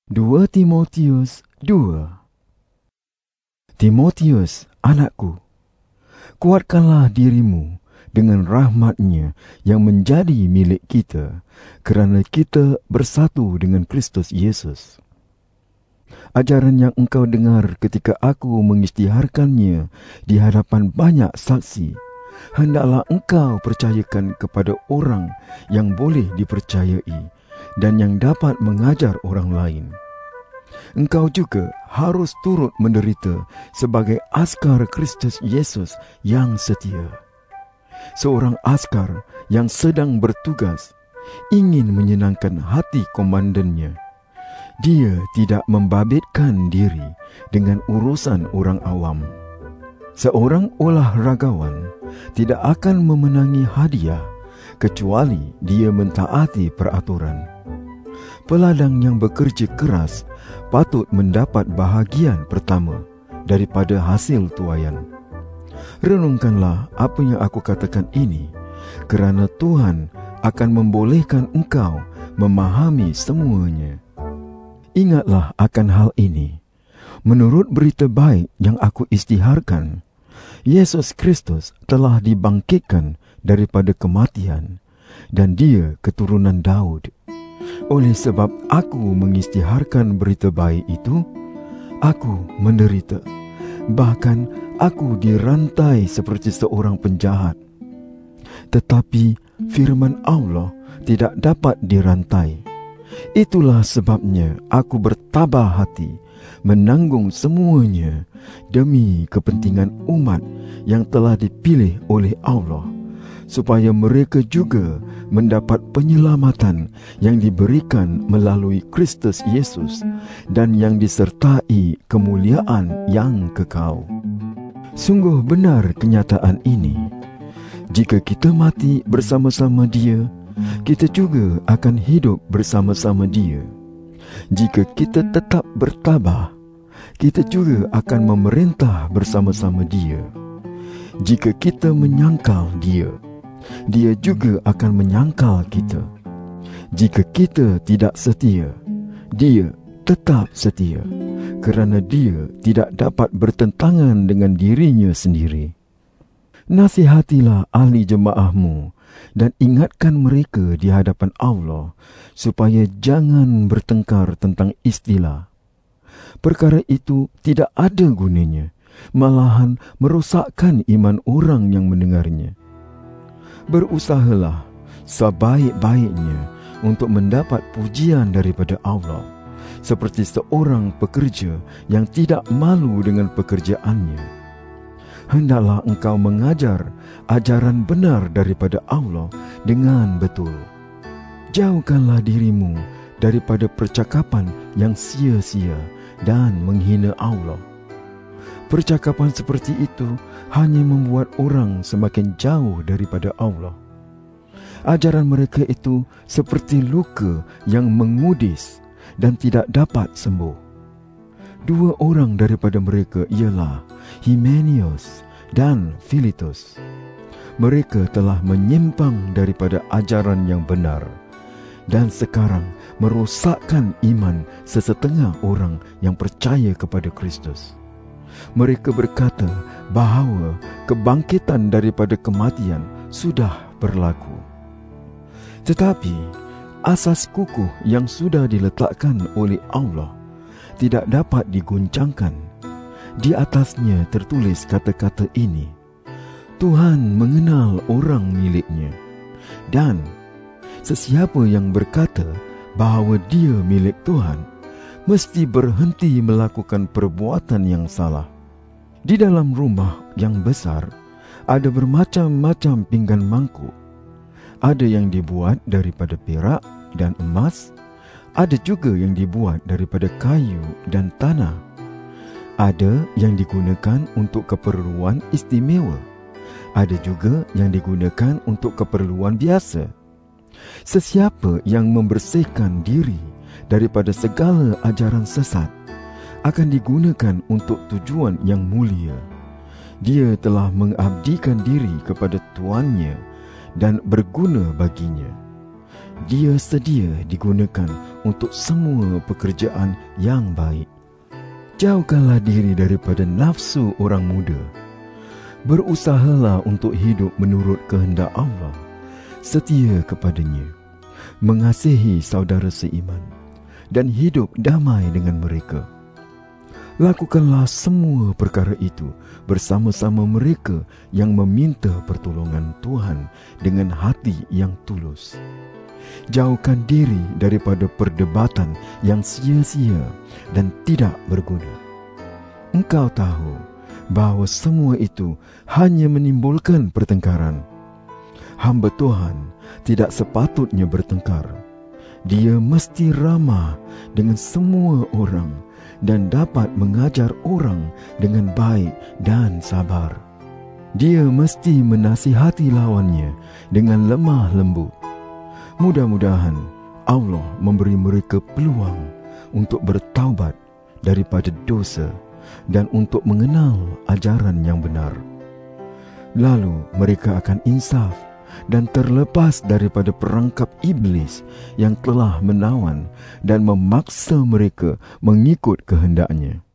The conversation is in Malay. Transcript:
2 Timotius 2. Timotius, anakku, kuatkanlah dirimu dengan rahmat-Nya yang menjadi milik kita, kerana kita bersatu dengan Kristus Yesus. Ajaran yang engkau dengar ketika aku mengisytiharkannya di hadapan banyak saksi, hendaklah engkau percayakan kepada orang yang boleh dipercayai dan yang dapat mengajar orang lain. Engkau juga harus turut menderita sebagai askar Kristus Yesus yang setia. Seorang askar yang sedang bertugas ingin menyenangkan hati komandannya. Dia tidak membabitkan diri dengan urusan orang awam. Seorang olahragawan tidak akan memenangi hadiah kecuali dia mentaati peraturan. Peladang yang bekerja keras patut mendapat bahagian pertama daripada hasil tuaian. Renungkanlah apa yang aku katakan ini, kerana Tuhan akan membolehkan engkau memahami semuanya. Ingatlah akan hal ini. Menurut berita baik yang aku isytiharkan, Yesus Kristus telah dibangkitkan daripada kematian, dan Dia keturunan Daud. Oleh sebab aku mengisytiharkan berita baik itu, aku menderita. Bahkan aku dirantai seperti seorang penjahat. Tetapi firman Allah tidak dapat dirantai. Itulah sebabnya aku bertabah hati menanggung semuanya demi kepentingan umat yang telah dipilih oleh Allah, supaya mereka juga mendapat penyelamatan yang diberikan melalui Kristus Yesus dan yang disertai kemuliaan yang kekal. Sungguh benar kenyataan ini. Jika kita mati bersama-sama Dia, kita juga akan hidup bersama-sama Dia. Jika kita tetap bertabah, kita juga akan memerintah bersama-sama Dia. Jika kita menyangkal Dia, Dia juga akan menyangkal kita. Jika kita tidak setia, Dia tetap setia, kerana Dia tidak dapat bertentangan dengan dirinya sendiri. Nasihatilah ahli jemaahmu dan ingatkan mereka di hadapan Allah supaya jangan bertengkar tentang istilah. Perkara itu tidak ada gunanya, malahan merosakkan iman orang yang mendengarnya. Berusahalah sebaik-baiknya untuk mendapat pujian daripada Allah, seperti seorang pekerja yang tidak malu dengan pekerjaannya. Hendaklah engkau mengajar ajaran benar daripada Allah dengan betul. Jauhkanlah dirimu daripada percakapan yang sia-sia dan menghina Allah. Percakapan seperti itu hanya membuat orang semakin jauh daripada Allah. Ajaran mereka itu seperti luka yang mengudis dan tidak dapat sembuh. 2 orang daripada mereka ialah Hymenaeus dan Philetus. Mereka telah menyimpang daripada ajaran yang benar dan sekarang merosakkan iman sesetengah orang yang percaya kepada Kristus. Mereka berkata bahawa kebangkitan daripada kematian sudah berlaku. Tetapi asas kukuh yang sudah diletakkan oleh Allah tidak dapat diguncangkan. Di atasnya tertulis kata-kata ini: Tuhan mengenal orang miliknya. Dan sesiapa yang berkata bahawa dia milik Tuhan mesti berhenti melakukan perbuatan yang salah. Di dalam rumah yang besar ada bermacam-macam pinggan mangkuk. Ada yang dibuat daripada perak dan emas, ada juga yang dibuat daripada kayu dan tanah. Ada yang digunakan untuk keperluan istimewa. Ada juga yang digunakan untuk keperluan biasa. Sesiapa yang membersihkan diri daripada segala ajaran sesat akan digunakan untuk tujuan yang mulia. Dia telah mengabdikan diri kepada tuannya dan berguna baginya. Dia sedia digunakan untuk semua pekerjaan yang baik. Jauhkanlah diri daripada nafsu orang muda. Berusahalah untuk hidup menurut kehendak Allah, setia kepadanya, mengasihi saudara seiman, dan hidup damai dengan mereka. Lakukanlah semua perkara itu bersama-sama mereka yang meminta pertolongan Tuhan dengan hati yang tulus. Jauhkan diri daripada perdebatan yang sia-sia dan tidak berguna. Engkau tahu bahawa semua itu hanya menimbulkan pertengkaran. Hamba Tuhan tidak sepatutnya bertengkar. Dia mesti ramah dengan semua orang dan dapat mengajar orang dengan baik dan sabar. Dia mesti menasihati lawannya dengan lemah lembut. Mudah-mudahan Allah memberi mereka peluang untuk bertaubat daripada dosa dan untuk mengenal ajaran yang benar. Lalu mereka akan insaf dan terlepas daripada perangkap iblis yang telah menawan dan memaksa mereka mengikut kehendaknya.